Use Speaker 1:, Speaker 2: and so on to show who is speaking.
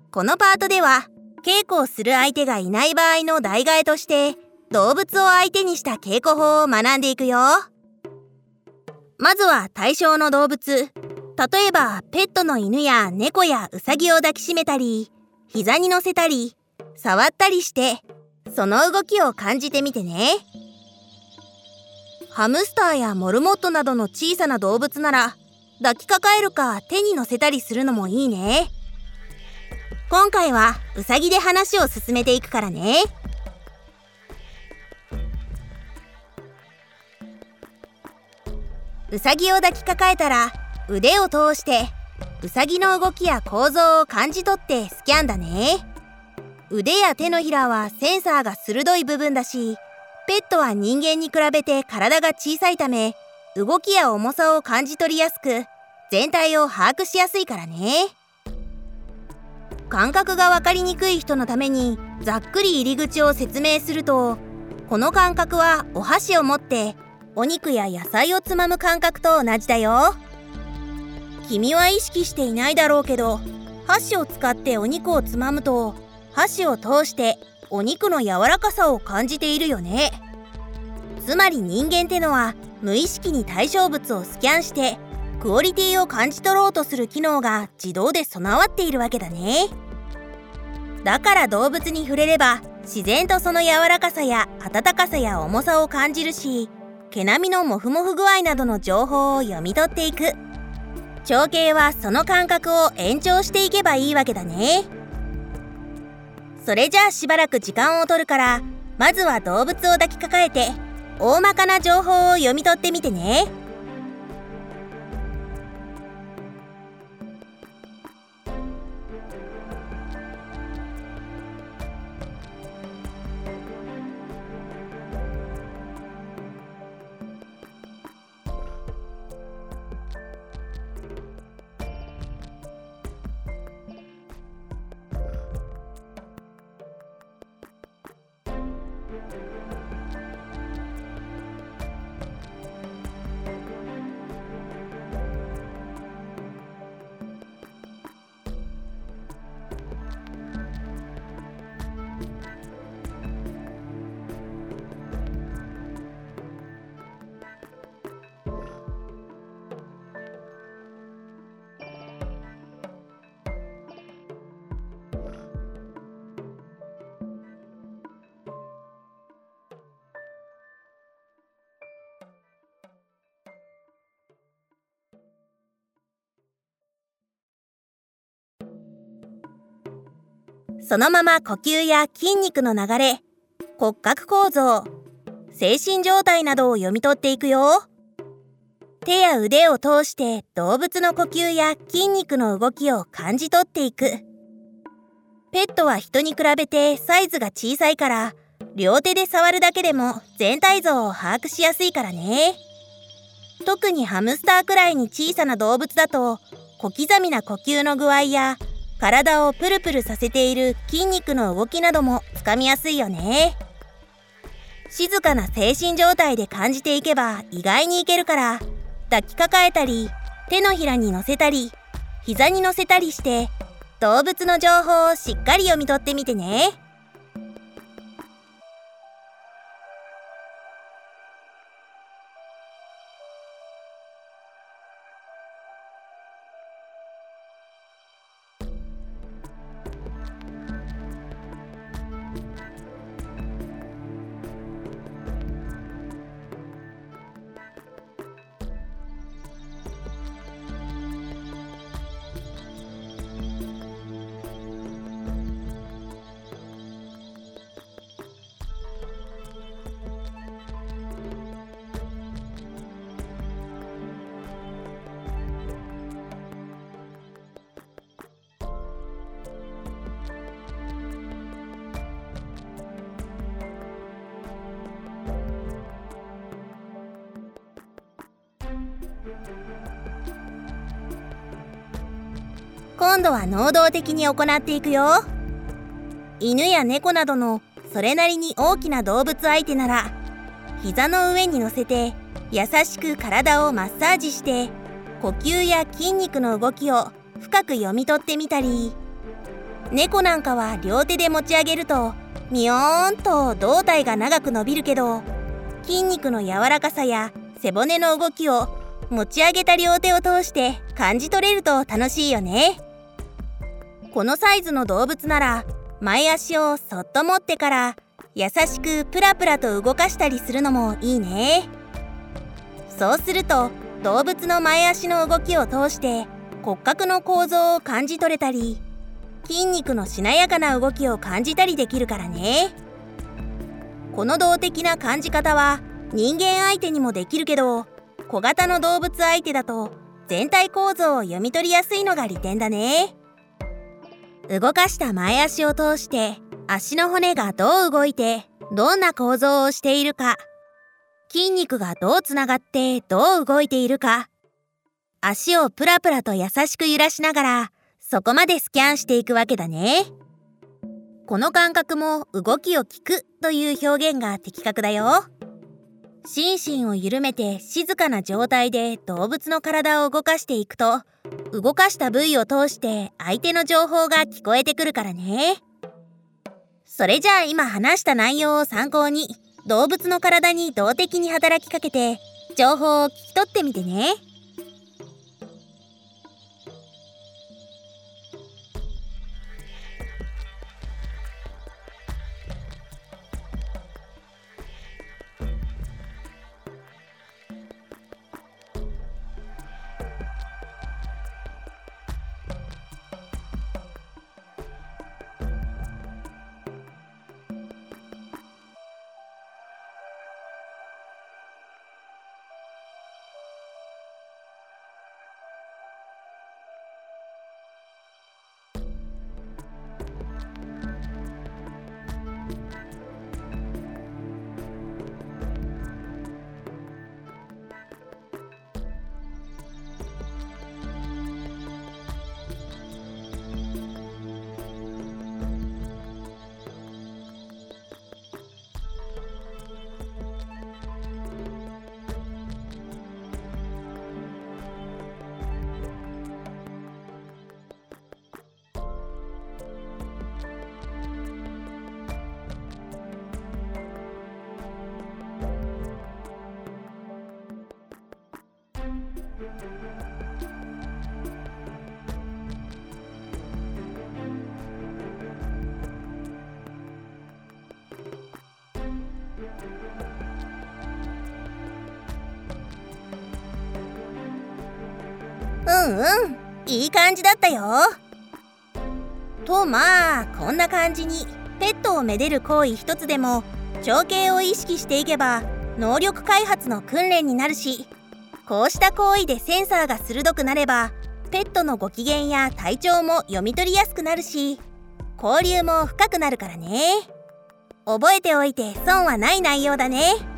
Speaker 1: このパートでは稽古をする相手がいない場合の代替えとして動物を相手にした稽古法を学んでいくよ。まずは対象の動物、例えばペットの犬や猫やウサギを抱きしめたり、膝に乗せたり、触ったりしてその動きを感じてみてね。ハムスターやモルモットなどの小さな動物なら抱きかかえるか手に乗せたりするのもいいね。今回はウサギで話を進めていくからね。ウサギを抱きかかえたら腕を通してウサギの動きや構造を感じ取ってスキャンだね。腕や手のひらはセンサーが鋭い部分だし、ペットは人間に比べて体が小さいため、動きや重さを感じ取りやすく、全体を把握しやすいからね。感覚が分かりにくい人のためにざっくり入り口を説明すると、この感覚はお箸を持ってお肉や野菜をつまむ感覚と同じだよ。君は意識していないだろうけど、箸を使ってお肉をつまむと、箸を通してお肉の柔らかさを感じているよね。つまり人間ってのは無意識に対象物をスキャンしてクオリティを感じ取ろうとする機能が自動で備わっているわけだね。だから動物に触れれば自然とその柔らかさや温かさや重さを感じるし、毛並みのモフモフ具合などの情報を読み取っていく。長径はその感覚を延長していけばいいわけだね。それじゃあしばらく時間を取るから、まずは動物を抱きかかえて大まかな情報を読み取ってみてね。そのまま呼吸や筋肉の流れ、骨格構造、精神状態などを読み取っていくよ。手や腕を通して動物の呼吸や筋肉の動きを感じ取っていく。ペットは人に比べてサイズが小さいから、両手で触るだけでも全体像を把握しやすいからね。特にハムスターくらいに小さな動物だと、小刻みな呼吸の具合や体をプルプルさせている筋肉の動きなどもつかみやすいよね。静かな精神状態で感じていけば意外にいけるから、抱きかかえたり、手のひらに乗せたり、膝に乗せたりして動物の情報をしっかり読み取ってみてね。今度は能動的に行っていくよ。犬や猫などのそれなりに大きな動物相手なら、膝の上に乗せて優しく体をマッサージして、呼吸や筋肉の動きを深く読み取ってみたり、 猫なんかは両手で持ち上げるとミヨーンと胴体が長く伸びるけど、筋肉の柔らかさや背骨の動きを持ち上げた両手を通して感じ取れると楽しいよね。このサイズの動物なら前足をそっと持ってから優しくプラプラと動かしたりするのもいいね。そうすると動物の前足の動きを通して骨格の構造を感じ取れたり、筋肉のしなやかな動きを感じたりできるからね。この動的な感じ方は人間相手にもできるけど、小型の動物相手だと全体構造を読み取りやすいのが利点だね。動かした前足を通して足の骨がどう動いてどんな構造をしているか、筋肉がどうつながってどう動いているか、足をプラプラと優しく揺らしながらそこまでスキャンしていくわけだね。この感覚も動きを聞くという表現が的確だよ。心身を緩めて静かな状態で動物の体を動かしていくと、動かした部位を通して相手の情報が聞こえてくるからね。それじゃあ今話した内容を参考に動物の体に動的に働きかけて情報を聞き取ってみてね。いい感じだったよ。とまあこんな感じにペットをめでる行為一つでも長径を意識していけば能力開発の訓練になるし、こうした行為でセンサーが鋭くなればペットのご機嫌や体調も読み取りやすくなるし、交流も深くなるからね。覚えておいて損はない内容だね。